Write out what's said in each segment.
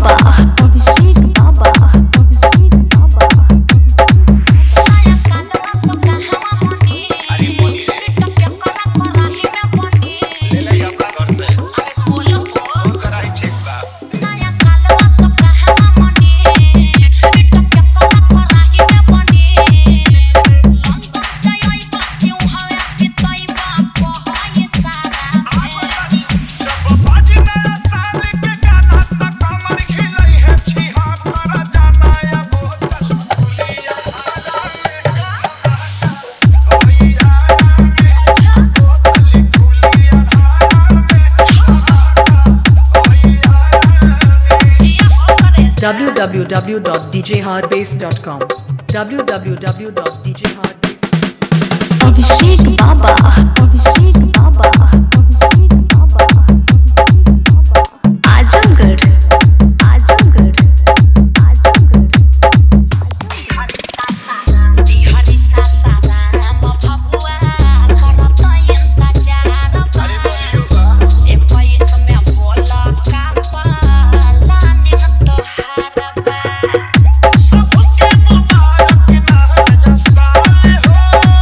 बाबा अभिषेक बाबा अभिषेक बाबा नया सालवा सब कहवा मनी अरे मनी बेटा क्या करा कराही में बनी ले ले अपना घर पे अरे बोलो फोन कराई ठीक बा नया सालवा सब कहवा मनी बेटा क्या करा कराही में बनी लंदन से आई बा क्यों हवे पिताई बाप को ये सारा जब बाजी नया साल के गाना ता कमर खिलाई है छिहा तारा जाना या बहुत खुलिया धारा www.djhardbase.com www.djhardbase अभिषेक बाबा अभिषेक बाबा अभिषेक बाबा आजमगढ़ आजमगढ़ आजमगढ़ हरि सासारा मफबुआ करत इंतजार अरे बोलियोगा ए पैसा में बोला का पाला निन तोहारा बा सबके मुबारक ना जसा हो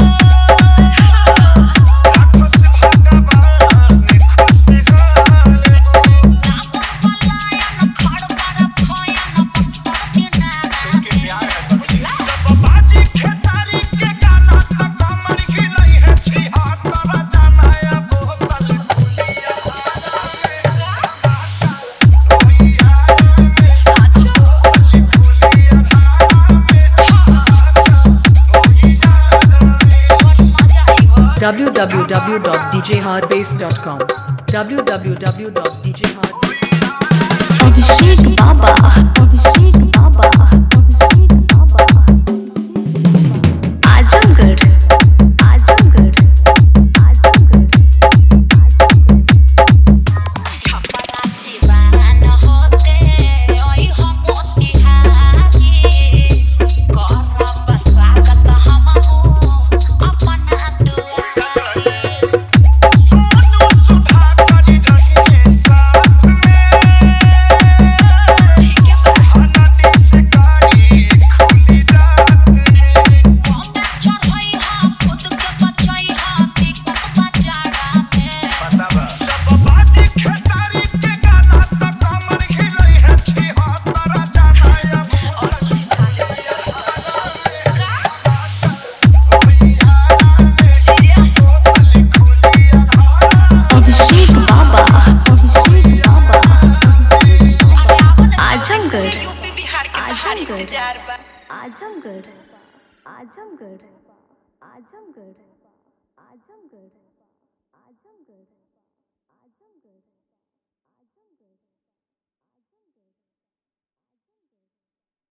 खुश भगवान खुश हाल हो पलायन खड़ पर भयन बक्सर दिनारा के प्यार है बुझला जब बाजी खेसारी के गाना ता कमर खिलाई है छिहा तारा जाना या बोतल खुलिया www.djhardbase.com www.djhardbase अभिषेक बाबा अभिषेक बाबा अभिषेक बाबा आजमगढ़ आजमगढ़ आजमगढ़ छपरा सिवान होते ओई हम मोतिहारी करब स्वागत हमहु अपना दुआरी सोनू सुधा करी रही है साथ में ठीक है नदी से गाड़ी खुली रात में बॉम्बे चढ़ई हा खुद के बचई हा दिक्कत बजाड़ा में पता बा जब बाजी खेसारी के गाना ता कमर खिलाई है छिहा तारा जाना या और अभिषेक बाबा अभिषेक बाबा आजमगढ़ यूपी बिहार के बाहर इंतजार बा आजमगढ़ आजमगढ़ आजमगढ़ आजमगढ़ आजमगढ़ आजमगढ़